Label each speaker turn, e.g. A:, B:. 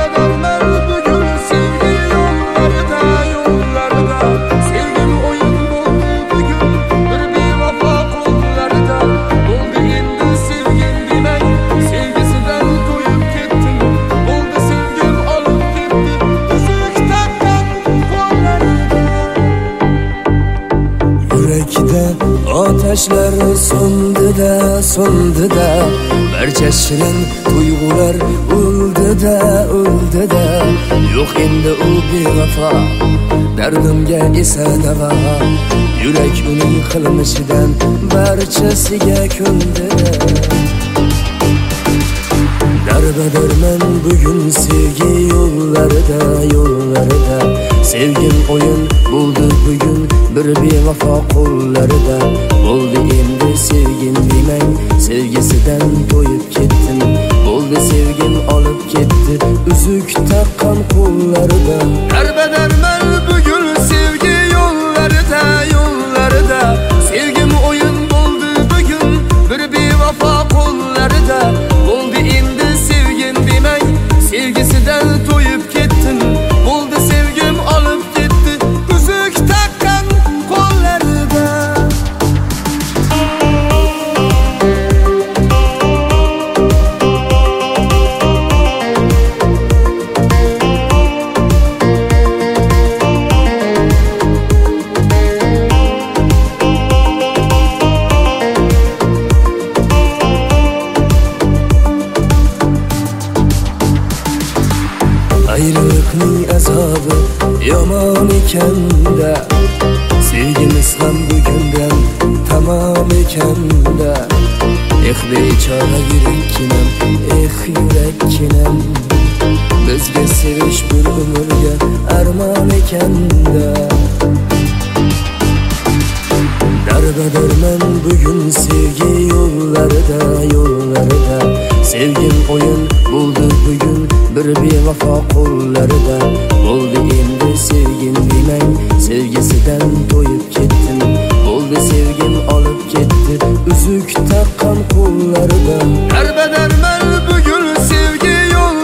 A: Ateşler söndü de barcha shirin tuyg'ular o'ldi de yo'q endi u bevafo dardimga esa davo yurak uning qilmishidan barchasiga ko'ndi darbadarman bugun sevgi yo'llarida sevgim o'yin bo'ldi bugun bir bevafo qo'llarida bo'ldi endi sevgim demang sevgisidan to'yib ketdim bo'ldi sevgim olib ketdi uzuk taqqan qo'llarida darbadarman bugun sevgi yo'llarida sevgim o'yin bo'ldi bugun bir bevafo qo'llarida bo'ldi endi sevgim demang sevgisidan to'yib ketdim bo'ldi sevgim olib ketdi uzuk taqqan qo'llarida ayrılıkning azobi yomon ekanda sevgimiz ham bugundan tamom ekanda bechora yurakkinam yurakkinam bizga sevish bir umrga armon ekanda darbadarman bugun sevgi yo'llarida sevgim o'yin bo'ldi bugun bir bevafo qo'llarida bo'ldi endi sevgim demang sevgisidan to'yib ketdim bo'ldi sevgim olib ketdi uzuk taqqan qo'llarida darbadarman bugun sevgi yo'l